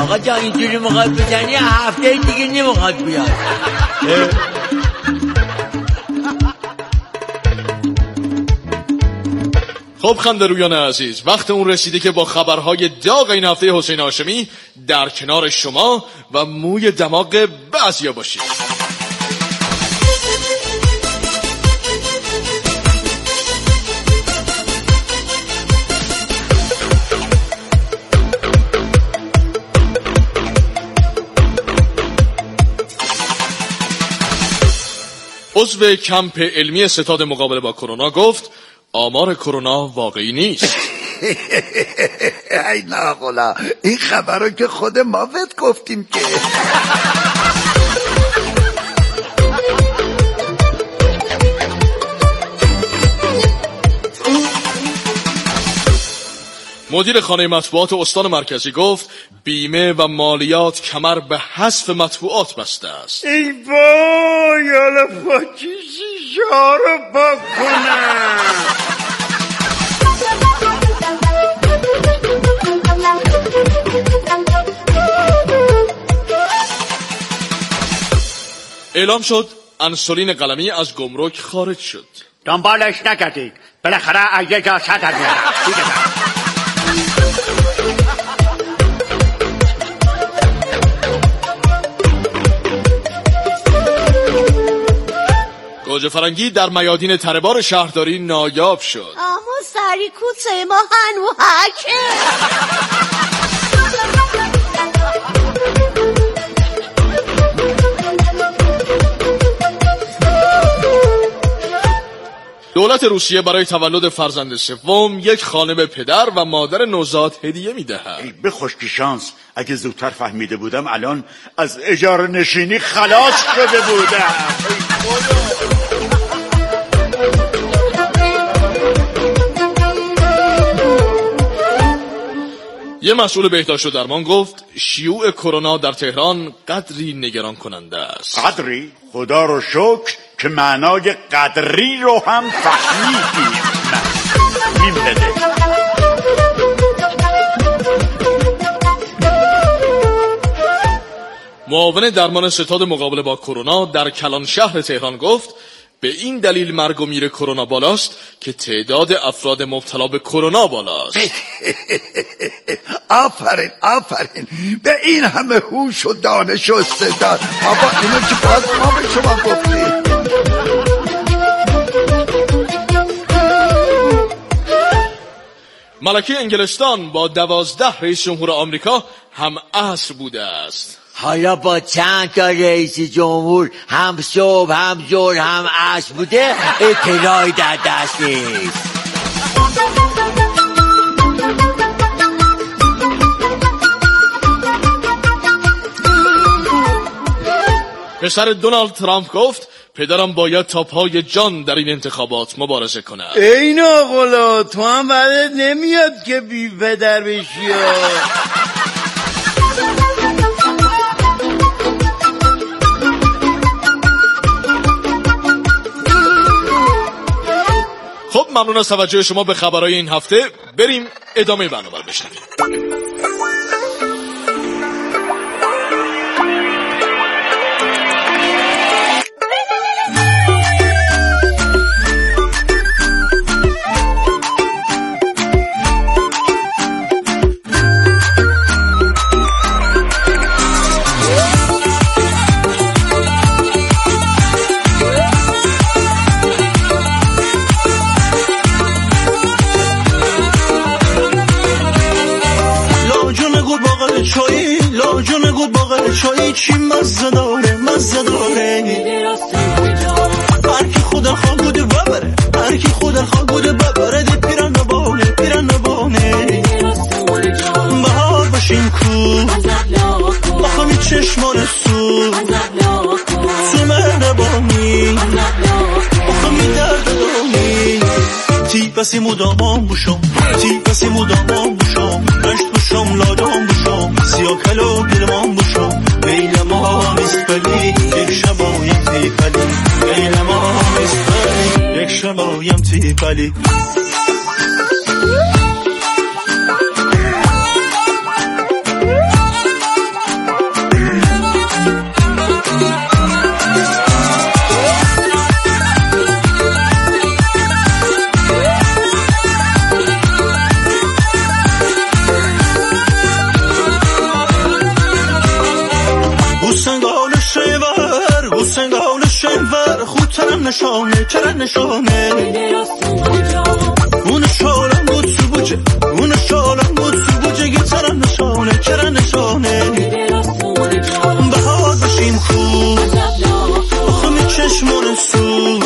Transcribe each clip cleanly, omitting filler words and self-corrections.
آقا جان اینجوری میخواد بزنی هفته دیگه نمیخواد بیاد. خب خندرویان عزیز، وقت اون رسیده که با خبرهای داغ این هفته حسین هاشمی در کنار شما و موی دماغ بعضیا باشید. عضو کمپ علمی ستاد مقابله با کرونا گفت آمار کرونا واقعی نیست. ای ناقلا، این خبر رو که خود ما بهت گفتیم که. مدیر خانه مطبوعات استان مرکزی گفت بیمه و مالیات کمر به حذف مطبوعات بسته است. ای وای، حالا پاکیشی شا رو پاک کنم. اعلام شد انسولین قلمی از گمرک خارج شد. دنبالش نگردید، بالاخره از یه جا صدر میارم. گوجه فرنگی در میادین تره‌بار شهرداری نایاب شد. اما سری کوچه ما هنو حکه. دولت روسیه برای تولد فرزند سوم یک خانه به پدر و مادر نوزاد هدیه میدهد. به خوشکی شانس، اگه زودتر فهمیده بودم الان از اجاره نشینی خلاص شده بودم. یه مسئول بهداشت و درمان گفت شیوع کرونا در تهران قدری نگران کننده است. قدری؟ خدا رو شکر که معنای قدری رو هم فهمیدیم. این بده. معاون درمان ستاد مقابله با کرونا در کلان شهر تهران گفت به این دلیل مرگ و میر کرونا بالاست که تعداد افراد مبتلا به کرونا بالاست. آفرین آفرین، به این همه هوش و دانش و استعداد. آبا اینو که باز ما به شما گفتیم. ملکه انگلستان با 12 رئیس جمهور آمریکا هم عصر بوده است. حالا با چند تا رئیس جمهور هم صبح هم ظهر هم عصر بوده اطلاعی در دست نیست. پسر دونالد ترامپ گفت پدرم باید تا پای جان در این انتخابات مبارزه کند. ای ناقلا، تو هم بعدت نمیاد که بی پدر بشی. خب ممنون از توجه شما به خبرهای این هفته. بریم ادامه برنامه رو بشنویم. چای چی مزه داره هرکی خدا خواه بوده ببره، هرکی خدا خواه بوده ببره. دی پیرن نبانه بهار باشیم کو بخوامی چشمان سو تو مهربانی بخوامی درد دانی. تی بسی مدامان بوشم رشت بوشم لادام بوشم سیاه کلو گلمان بوشم بیل ما میسپلی یک شبایم تیپلی بیل ما میسپلی یک شبایم تیپلی. حسنگان شنور خوبترم نشانه چرا نشانه اون شالم بود سبوجه اون شالم بود سبوجه گیترم نشانه چرا نشانه بهار بشیم خوب آخه می چشمون سو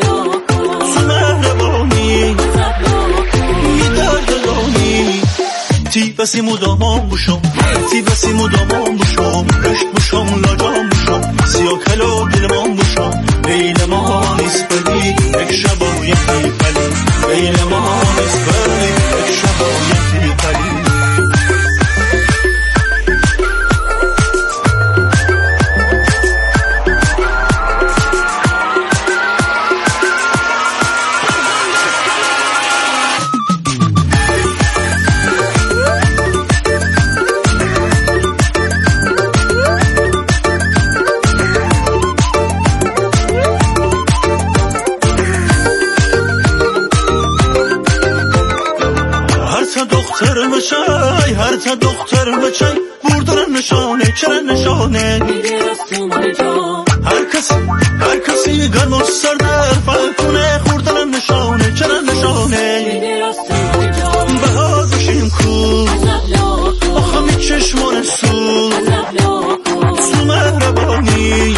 مهربانی می دردگانی تی بسی مدامان بوشم تی بسی مدامان بوشم رشت بوشم لاجام بوشم سیاه کلو دلمان بوشم لیل ما نیست بلی یک شبایتی پلی لیل ما نیست بلی یک شبایتی پلی هر تا دختر بچای بردن نشانه چرا نشانه هر کسی گرم و سردر فلکونه خوردن نشانه چرا نشانه بهار بشیم کو آخه می چشمان سو مهربانی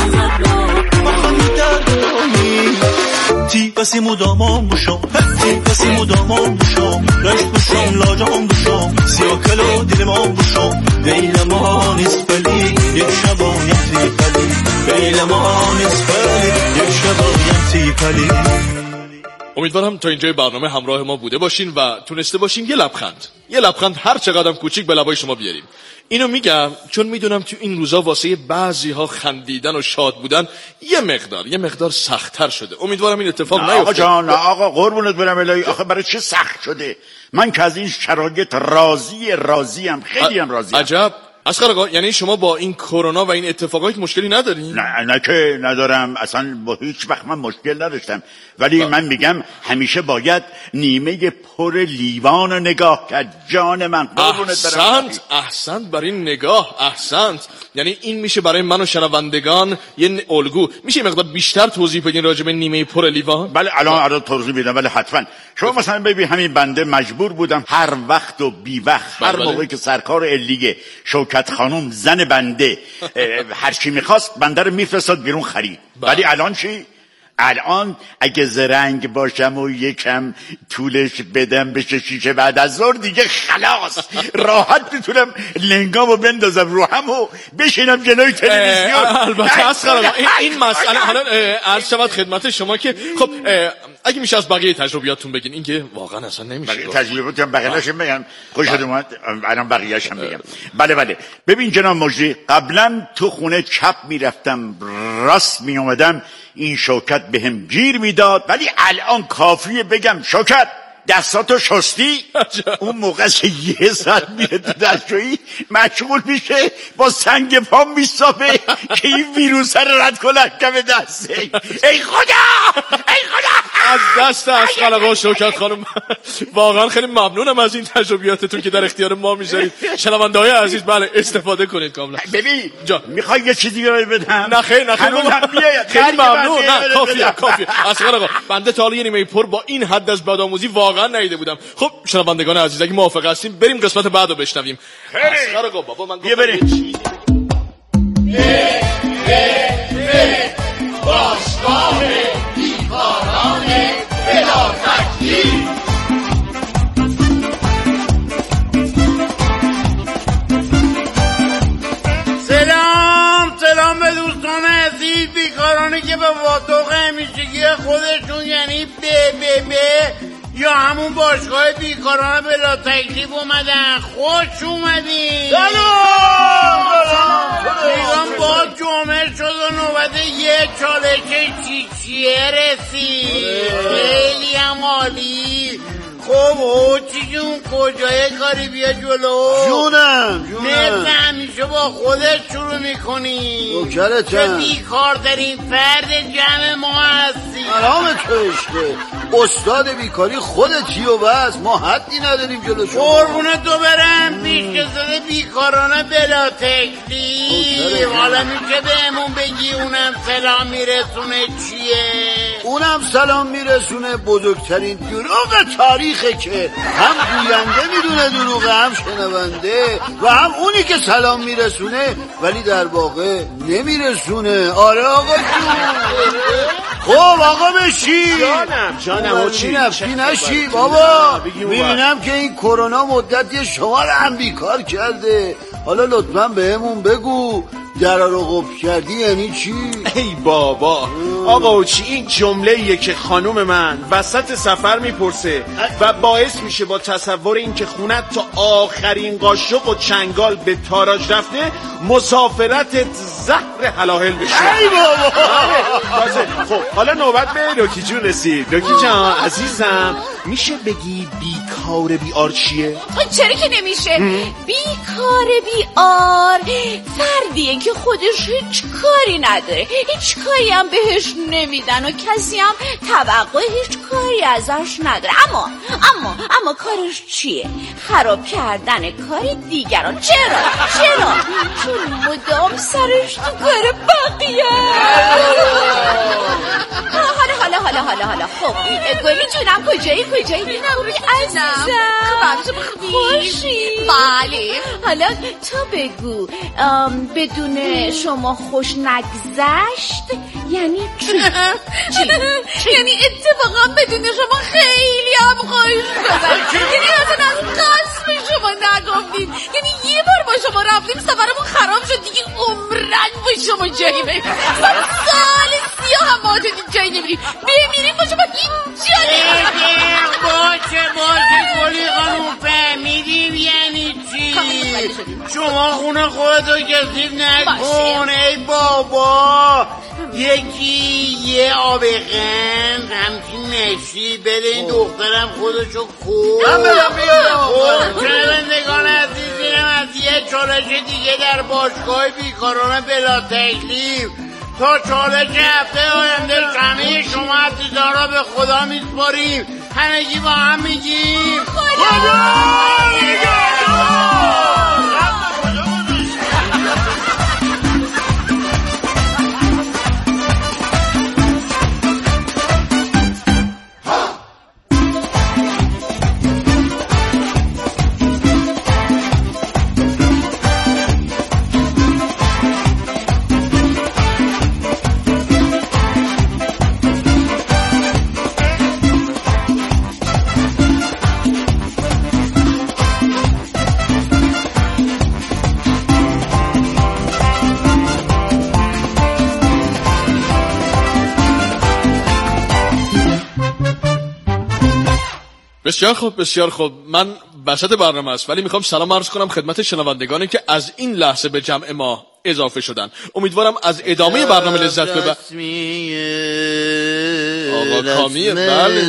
آخه می دردانی تی بسی مدامان بوشم تی بسی مدامان بوشم رشت بوشم لاجام بوشم سیاه کلو دلمان بوشم لیل ما نیست بلی یک شبایتی پلی لیل ما نیست بلی یک شبایتی پلی. امیدوارم تا اینجای برنامه همراه ما بوده باشین و تونسته باشین یه لبخند هر چقدر کوچیک به لبای شما بیاریم. اینو میگم چون میدونم تو این روزا واسه بعضی‌ها خندیدن و شاد بودن یه مقدار سخت‌تر شده. امیدوارم این اتفاق نیفته. آقا جان آقا قربونت برم الهی آخه برای چه سخت شده؟ من که از این شرایط راضیم خیلی هم راضیم. عجب. اصغر آقا یعنی شما با این کرونا و این اتفاقات مشکلی ندارین؟ نه که ندارم، اصلا با هیچ وقت من مشکل نداشتم، ولی من میگم همیشه باید نیمه پر لیوان رو نگاه کرد. جان من قربونت برم. احسنت برای این نگاه، احسنت. یعنی این میشه برای من و شنوندگان یه الگو. میشه مقدار بیشتر توضیح بدین راجع به نیمه پر لیوان؟ بله الان توضیح میدم، ولی حتما. شما مثلا ببین همین بنده مجبور بودم هر وقت و بی وقت هر موقعی که سرکار علیه شوکت خانم زن بنده هر چی میخواست بنده رو میفرستاد بیرون خرید. ولی الان چی؟ الان اگه زرنگ باشم و یکم طولش بدم بشه شیشه بعد از ظهر دیگه خلاص راحت میتونم لنگامو بندازم رو هم و بشینم جلوی تلویزیون. البته اصلا این مسئله حالا عرض شود خدمت شما که خب اگه میشه از بقیه تجربیاتتون بگین، این که واقعا اصلا نمیشه تجربیاتم بقیه‌اشم بگم. خوشت اومد الان بقیه‌اشم بگم. بله ببین جناب مجری، قبلا تو خونه چپ میرفتم راست میومدم این شوکت بهم گیر میداد، ولی الان کافیه بگم شوکت دستاتو شستی؟ اون موقع که یه ساعت میره تو دستشویی مشغول میشه با سنگ پا میصافه که این ویروس رو رد کنه کم دسته. ای خدا از دست اصغر آقا شوکت خانم واقعا خیلی ممنونم از این تجربیاتتون که در اختیار ما میذارید. شنونده‌های عزیز بله استفاده کنید کاملا. ببین میخوای یه چیزی رو بدم؟ نه خیلی خیلی ممنون. نه کافیه. اصغر آقا بنده تا حالا یه نیمه پر با این حد از بدآموزی واقعا ندیده بودم. خب شنوندگان عزیز اگه موافق هستیم بریم قسمت بعدو بشنویم. اصغر آقا بابا من گفتم بریم. باشگاه بیکاران بلا تکلیف. سلام به دوستان عزیز بیکارانی که به واتوق همیشگی خودشون یعنی یا همون باشگاه بیکاران بلا تکلیف اومدن. خوش اومدین. سلام. میگم با جمعه شد و نوبت یه چالش چیچیه رسید. خیلی هم عالی. خب هوچی جون کجای کاری بیا جلو. جونم مثل همیشه با خودت شروع میکنی. نوکرتم. چه بیکارترین فرد جمع ما هستی. سلام کشته استاد بیکاری خودتی و بس، ما حدی نداریم جلو شما. قربونه تو برم پیشکسوت بیکارانه بلا تکلیف. حالا میشه بهمون بگی اونم سلام میرسونه چیه؟ اونم سلام میرسونه بزرگترین دروغ تاریخه که هم گوینده میدونه دروغه، هم شنونده، و هم اونی که سلام میرسونه ولی در واقع نمیرسونه. آره آقا جون. خب آقا بشی. جانم هوچی نشی بابا. میبینم که این کرونا مدتی شما رو هم بیکار کرده. حالا لطفا بهمون بگو درا رو قفل کردی یعنی چی؟ ای بابا آقا هوچی، این جمله‌ایه که خانوم من وسط سفر میپرسه و باعث میشه با تصور این که خونت تا آخرین قاشق و چنگال به تاراج رفته مسافرت زهر حلاحل بشه. ای بابا. خب حالا نوبت به لوکی جون رسید. لوکی جان عزیزم، میشه بگی بیکار بیار چیه؟ چرا که نمیشه؟ بیکار بیار فردیه که خودش هیچ کاری نداره، هیچ کاری هم بهش نمیدن و کسی هم توقع هیچ کاری ازش نداره. اما کارش چیه؟ خراب کردن کار دیگران. چرا؟ چون مدام سرش تو کار بقیه. حالا خب گلی جونم کجایی عزیزم؟ خوشی؟ بله. حالا تو بگو بدون شما خوش نگذشت یعنی چی؟ یعنی اتفاقا بدون شما خیلی هم خوش گذشت. یعنی اصلا از قسم شما نگفتیم. یعنی یه بار با شما رفتیم سفرمون خراب شد دیگه عمرن با شما جایی بریم. سال 30 هم با جایی نمیریم. بمیریم با شما هیچ جایی. باشه گلی خانوم فهمیدیم یعنی چی. شما خونه خودتو کسیب نکن. ای بابا یکی یه آب قند همچین نشی بده این دخترم خودشو کن. من برم بیارم. شنوندگان عزیزم از یه چالش دیگه در باشگاه بیکارانه بلا تکلیف تا چالش هفته آینده همه شما عزیزارا به خدا میسپاریم. همگی با هم میگیم خدا بسیار خوب. من وسط برنامه است ولی میخوام سلام عرض کنم خدمت شنوندگانی که از این لحظه به جمع ما اضافه شدن. امیدوارم از ادامه برنامه لذت ببرید. آقا کامیه. بله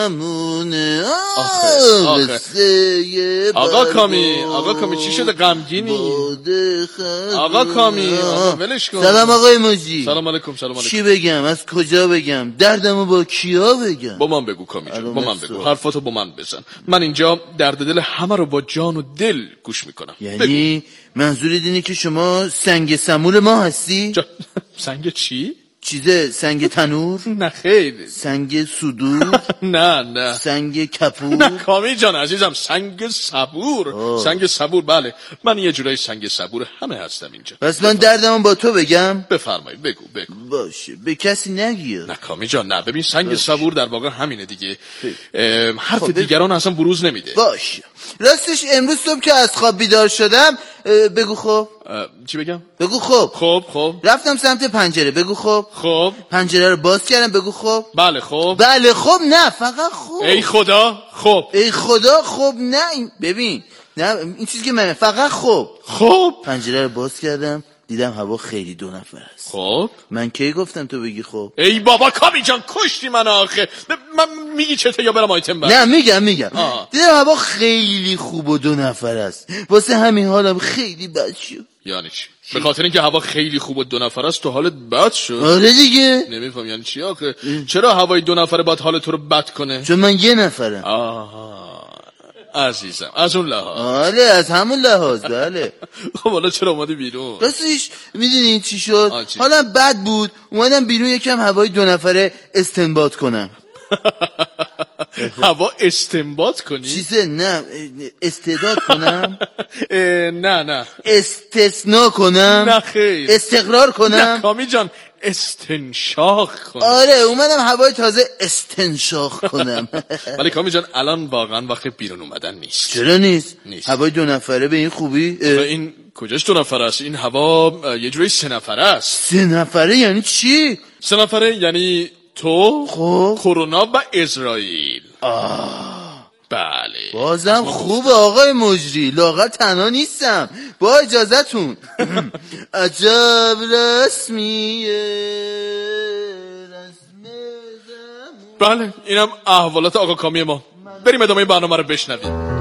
آقا کامی چی شده غمگینی؟ آقا کامی ولش کن. سلام آقای موجی. سلام علیکم. چی بگم؟ از کجا بگم؟ دردمو با کیا بگم؟ با من بگو کامی جان، با من بگو، حرفاتو با من بزن. من اینجا درد دل همه رو با جان و دل گوش میکنم. یعنی منظورت اینه که شما سنگ سمور ما هستی؟ سنگ چی؟ چیزه سنگ تنور؟ نه خیلی. سنگ صدور؟ نه سنگ کپور؟ نه کامی جان عزیزم، سنگ صبور. سنگ صبور، بله من یه جورایی سنگ صبور همه هستم اینجا. پس من دردمو با تو بگم؟ بفرمایید بگو. باشه به کسی نگیر. نه کامی جان نه، ببین سنگ صبور در واقع همینه دیگه. حرف دیگران اصلا بروز نمیده. باشه راستش امروز صبح که از خواب بیدار شدم بگو خب. چی بگم؟ بگو خب. خب رفتم سمت پنجره. بگو خب. پنجره رو باز کردم. بگو خب. بله خب نه فقط خب. ای خدا خب نه ببین نه این چیزی که منه فقط خب. پنجره رو باز کردم دیدم هوا خیلی 2 نفر است. خب من کی گفتم تو بگی خب؟ ای بابا کامی جان کشتی من آخه. من میگی چته یا برم آیتم بعد؟ نه میگم دیدم هوا خیلی خوب و 2 نفر است، واسه همین حالم خیلی بد شد. یعنی چی؟ به خاطر اینکه هوا خیلی خوب و 2 نفر است تو حالت بد شد؟ آره دیگه. نمیفهم یعنی چی آخه؟ چرا هوای 2 نفره باید حال تو رو بد کنه؟ چون من 1 نفرم. آها عزیزم از اون لحاظ. آره از همون لحاظ. بله. خب حالا چرا اومدی بیرون؟ راستش میدونی چی شد؟ حالا بد بود اومدم بیرون یکم هوای 2 نفره استنباط کنم. هوا استنباط کنی؟ چیزه نه استعداد کنم. نه استثناء کنم. نه خیر. استقرار کنم. نه کامی جان استنشاق کنم. آره اومدم هوای تازه استنشاق کنم. ولی کامی جان الان واقعا وقت بیرون اومدن نیست. چرا نیست؟ هوای 2 نفره به این خوبی؟ این کجاش 2 نفره است؟ این هوا یه جوری 3 نفره است. 3 نفره یعنی چی؟ 3 نفره یعنی تو، خب کرونا و اسرائیل. بله بازم خوبه آقای مجری، لااقل تنها نیستم. با اجازتون. عجب رسمیه. بله اینم احوالات آقا کامی ما. بریم ادامه برنامه رو بشنویم.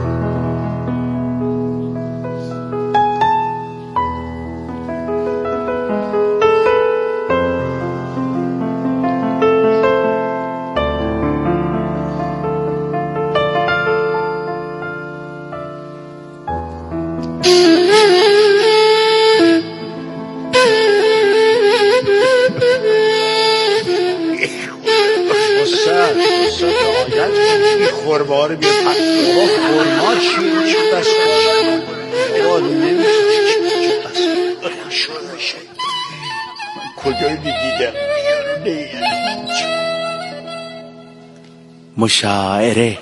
خورما رو بیا بابا خورما چی بس بابا نمیشه کجایی دیدم مشاعره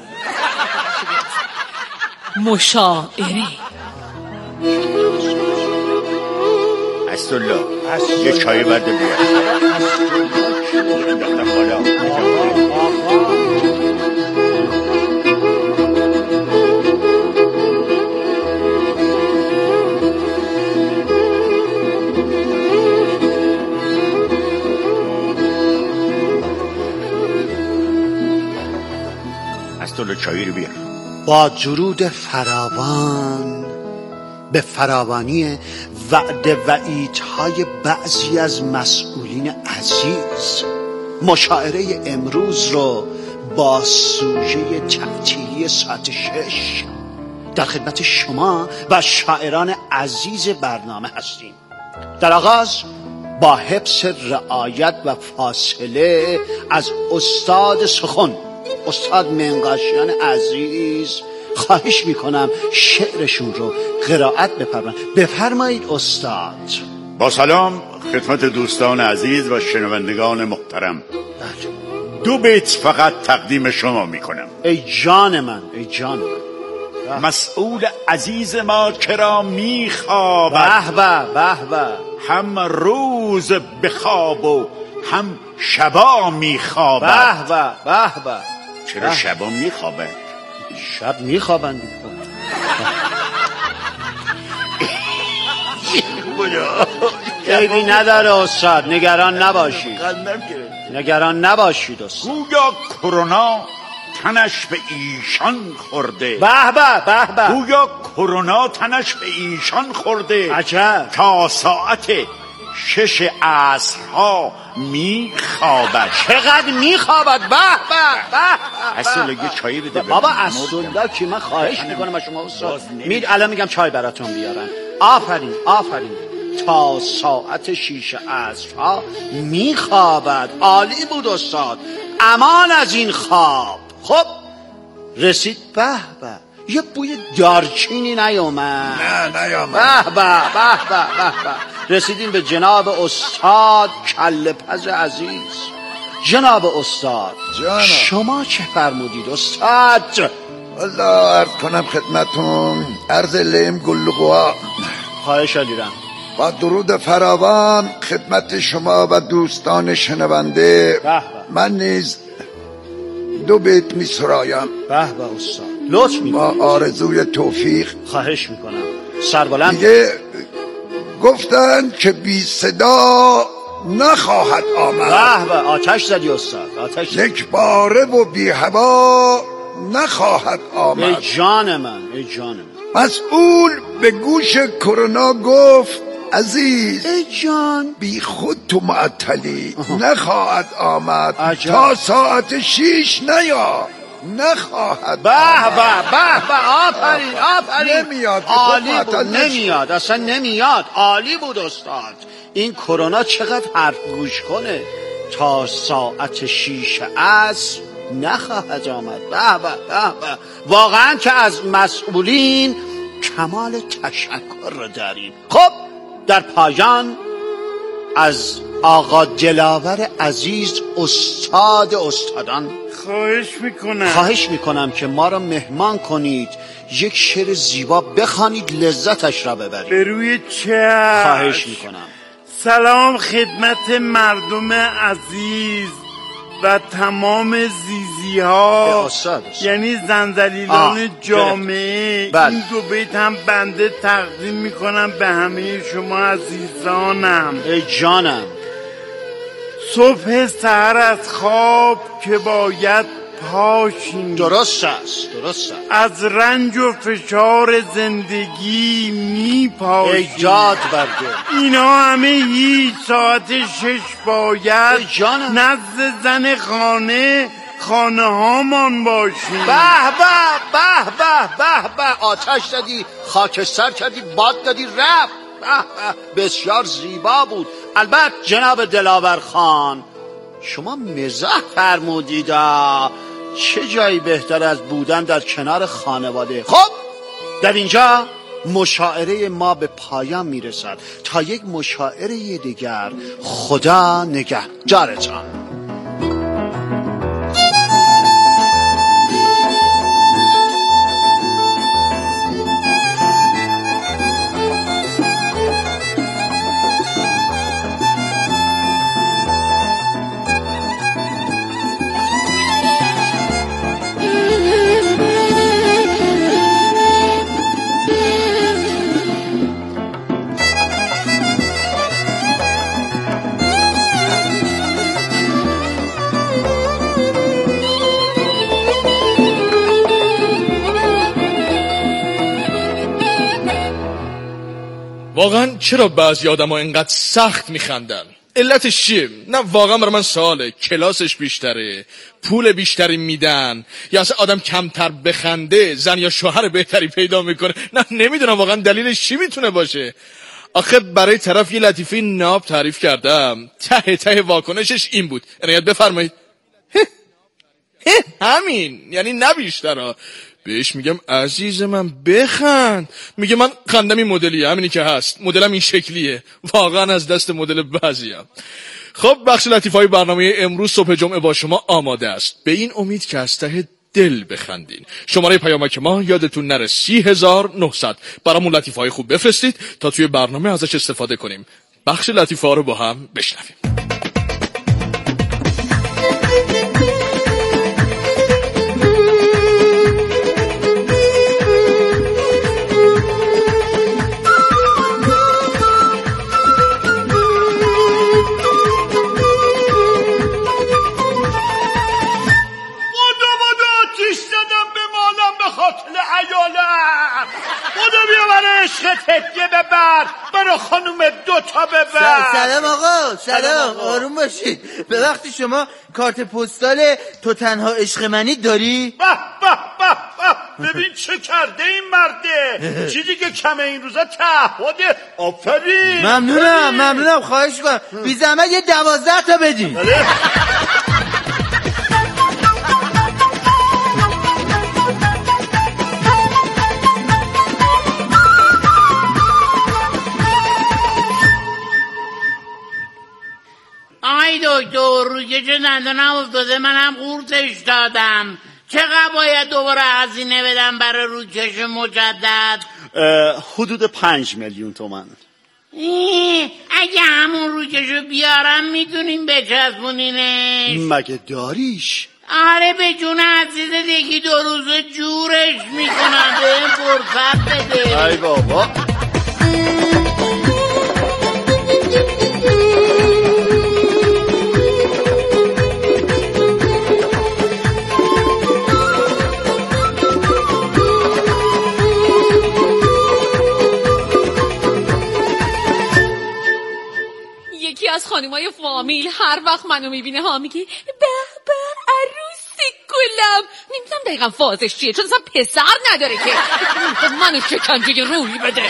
اسدالله یه چای برده بیا. اسدالله چای رو بیار. با درود فراوان به فراوانی وعده وعیدهای بعضی از مسئولین عزیز، مشاعره امروز رو با سوژه تعطیلی ساعت 6 در خدمت شما و شاعران عزیز برنامه هستیم. در آغاز با حفظ رعایت و فاصله از استاد سخن استاد منقاشیان عزیز خواهش میکنم شعرشون رو قرائت بفرمایید استاد. با سلام خدمت دوستان عزیز و شنوندگان محترم. 2 بیت فقط تقدیم شما میکنم. ای جان من. مسئول عزیز ما چرا میخوابد؟ به هم روز بخواب و هم شبا میخوابد. به چرا شبا میخوابد؟ شب میخوابند. عیبی نداره استاد، نگران نباشید استاد. گویا کرونا تنش به ایشان خورده. به گویا کرونا تنش به ایشان خورده. عجب. تا ساعت 6 عصرها میخوابد. چقدر میخوابد؟ به اسدالله یه چایی بده. بابا اسدالله که من خواهش میکنم از شما استاد. الان میگم چای براتون بیارن. آفرین تا ساعت 6 عصرها میخوابد. عالی بود استاد، امان از این خواب. خب رسید. به یه بوی دارچینی نیومد؟ نه نیومد. به رسیدیم به جناب استاد کله پز عزیز. جناب استاد جانم. شما چه فرمودید استاد؟ والله عرض کنم خدمتون عرض لیم گلگوا. خواهش علیرم. با درود فراوان خدمت شما و دوستان شنونده. من نیز 2 بیت می سرایم. به استاد لطف میکنم. با آرزوی توفیق. خواهش میکنم. سربلند. میگه گفتند که بی صدا نخواهد آمد. به آتش زدی استاد، آتش زدی. یک باره و بی هوا نخواهد آمد. ای جان من، ای جان من. مسئول به گوش کرونا گفت عزیز ای جان بی خود تو معطلی نخواهد آمد. عجب. تا ساعت 6 نیا نخواهد به آمد. به به به آفرین آفرین. نمیاد. عالی بود. نمیاد اصلا نمیاد. عالی بود استاد. این کرونا چقدر حرف گوش کنه. تا ساعت 6 عصر نخواهد آمد. به به به به. واقعا که از مسئولین کمال تشکر رو داریم. خب در پایان از آقا دلاور عزیز استاد استادان خواهش میکنم که ما را مهمان کنید، یک شعر زیبا بخوانید، لذتش را ببرید. به روی چشم. خواهش میکنم. سلام خدمت مردم عزیز و تمام زیزی ها، یعنی زنزلیلان جامعه. این دو بیت هم بنده تقدیم میکنم به همه شما عزیزانم. ای جانم. صبح سحر از خواب که باید پاشیم. درست است، درست است. از رنج و فشار زندگی میپاشیم. ایجاد برده. اینا همه هیچ ساعت 6 باید نزد زن خانه هامان باشیم. به به به به به به. آتش دادی، خاکستر کردی، باد دادی، رفت. بسیار زیبا بود. البته جناب دلاور خان شما مزاح فرمودید. چه جایی بهتر از بودن در کنار خانواده. خب در اینجا مشاعره ما به پایان میرسد. تا یک مشاعره دیگر، خدا نگهدارتان. واقعا چرا بعضی آدم ها اینقدر سخت میخندن؟ علتش چیه؟ نه واقعا برای من سواله. کلاسش بیشتره، پول بیشتری میدن، یا اصلا آدم کمتر بخنده زن یا شوهر بهتری پیدا میکنه؟ نه نمیدونم واقعا دلیلش چی میتونه باشه. آخه برای طرف یه لطیفه ناب تعریف کردم، ته واکنشش این بود. عنایت بفرمایید. همین، یعنی نه بیشتر. بهش میگم عزیز من بخند، میگه من خندم این مدلیه، همینی که هست، مدلم این شکلیه. واقعا از دست مدل بعضیم. خب بخش لطیفه‌های برنامه امروز صبح جمعه با شما آماده است. به این امید که از ته دل بخندین. شماره پیامک ما یادتون نره 30900. برامون لطیفه‌های خوب بفرستید تا توی برنامه ازش استفاده کنیم. بخش لطیفه‌ها رو با هم بشنویم. تکیه ببر برا خانوم 2 تا ببر. سلام آقا، سلام. آروم باشید. به وقتی شما کارت پستال تو تنها عشق منی داری؟ به به به به. ببین چه کرده این مرده. چیزی که کمه این روزا تعهده. آفرین. ممنونم. خواهش کنم بی زحمت یه 12 تا بدین. آی دکتر، روکش دندانم افتاده، منم قورتش دادم. چقدر باید دوباره هزینه بدم برای روکش مجدد؟ حدود 5 میلیون تومان. اگه همون روکشو بیارم میتونیم بچسبونینش؟ مگه داریش؟ آره به جون عزیزت 1-2 روز جورش میکنم. به این فرصت بده. ای بابا. خانمای فامیل هر وقت منو میبینه ها میگه به به عروسی گلم. نمیدونم دقیقا فازش چیه، چون اصلا پسر نداره که منو شکنجه روحی بده.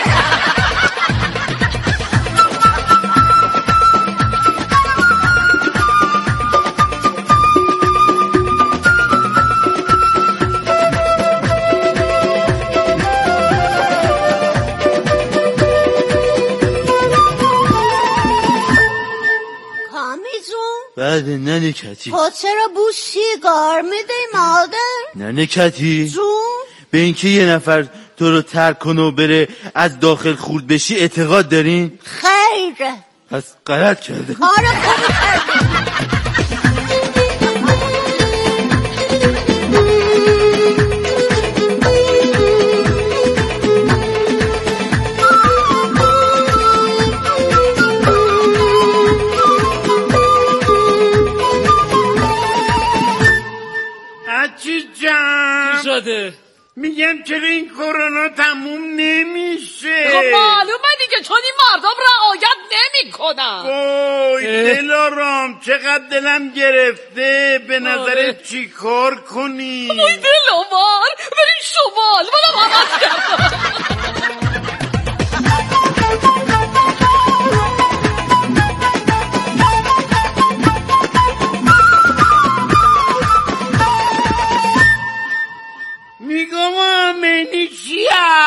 بله ننه کتی. تو چرا بو سیگار میدی مادر؟ ننه کتی جون؟ به اینکه یه نفر تو رو ترک کنه و بره از داخل خورد بشی اعتقاد دارین؟ خیره. پس غلط کرده. آره خوب کردی. میگم چرا این کرونا تموم نمیشه؟ خب معلومه دیگه، چون این مردم رعایت نمیکنن. وای دلارام چقدر دلم گرفته، به نظرت چی کار کنی؟ وای دلوار بریم شمال، منم عوض کردم. میگم آمینی چیه؟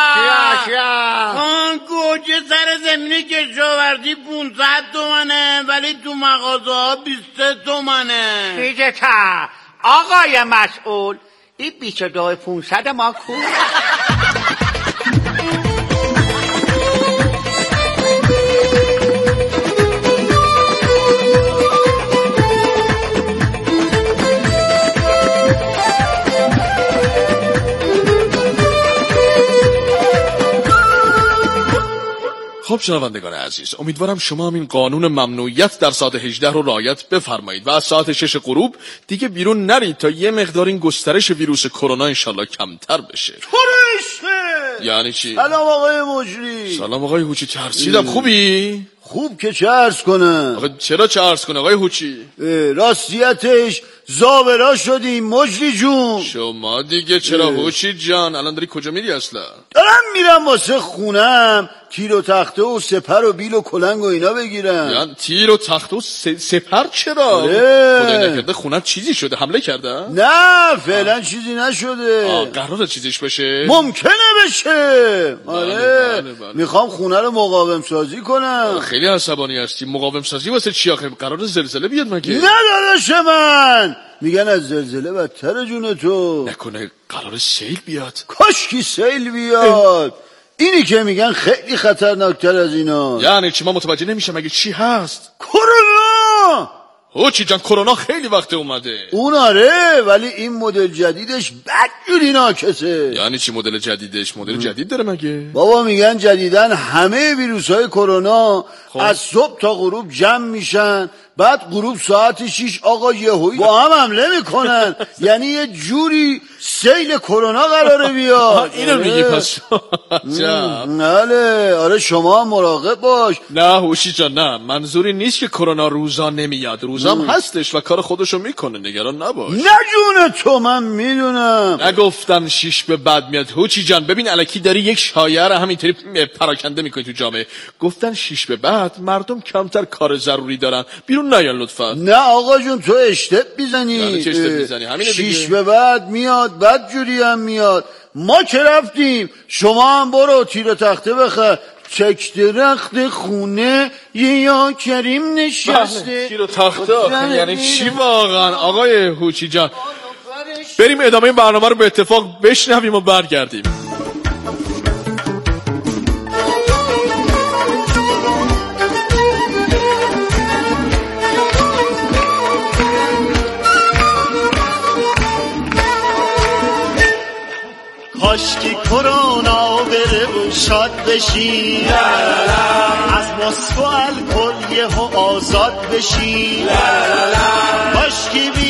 آن گوجه سر زمین کشاورزی 500 تومنه ولی تو مغازه ها 23 تومنه. چیزه تا آقای مسئول این 22,500 ما کو؟ خب شنوندگان عزیز، امیدوارم شما هم این قانون ممنوعیت در ساعت 18 رو رعایت بفرمایید و از ساعت 6 غروب دیگه بیرون نرید تا یه مقدار این گسترش ویروس کرونا انشالله کمتر بشه. یعنی چی؟ سلام آقای مجری. سلام آقای هوچی، ترسیدم. خوبی؟ خوب که چه عرض کنم؟ آقا چرا چه عرض کنه آقای هوچی؟ راستیتش زابرا شدیم مجری جون. شما دیگه چرا هوچی جان؟ الان داری کجا میری اصلا؟ دارم میرم واسه خونم تیر و تخته و سپر و بیل و کلنگ و اینا بگیرم. یعنی تیر و تخته و سپر چرا؟ خدای نکرده خونت چیزی شده، حمله کرده؟ نه فعلا چیزی نشده. قراره چیزیش بشه؟ ممکنه بشه. آره میخوام خونه رو مقاوم سازی کنم. خیلی عصبانی هستی. مقاوم سازی واسه چی آخه؟ قراره زلزله بیاد مگه؟ نه داداش من میگن از زلزله بدتر جون تو. نکنه قراره سیل بیاد؟ کاشکی سیل بیاد. اینی که میگن خیلی خطرناکتر از اینا. یعنی چی؟ ما متوجه نمیشم مگه چی هست؟ کرونا. هوچی جان کرونا خیلی وقت اومده. اون آره ولی این مدل جدیدش بدجوری ناکسه. یعنی چی مدل جدیدش؟ مدل جدید داره مگه؟ بابا میگن جدیدن همه ویروس‌های کرونا از صبح تا غروب جمع میشن، بعد غروب ساعت 6 آقا یهویی با هم حمله میکنن. یعنی یه جوری سیل کرونا قراره بیاد. اینو میگی پس؟ بله آره شما مراقب باش. نه هوشی جان نه، منظوری نیست که کرونا روزا نمیاد، روزام هستش و کار خودشو میکنه، نگران نباش. نه جون تو من میدونم. نگفتن 6 به بعد میاد هوچی جان. ببین الکی داری یک شایعه رو همینطوری پراکنده میکنی تو جامعه. گفتن 6 به بعد مردم کمتر کار ضروری دارن، بیرون نیان لطفا. نه آقا جون تو اشتب میزنی. یعنی چه اشتب میزنی؟ همینه دیگه. 6 به بعد میاد، بعد جوری هم میاد. ما که رفتیم، شما هم برو تیر و تخته بخر. چک درخت خونه یا کریم نشسته. تیر و تخته یعنی چی واقعا آقای هوچی جان؟ بریم ادامه این برنامه رو به اتفاق بشنویم و برگردیم. کاشکی کرونا بره و شاد بشی، از مسکو الکل یهو آزاد بشی. کاشکی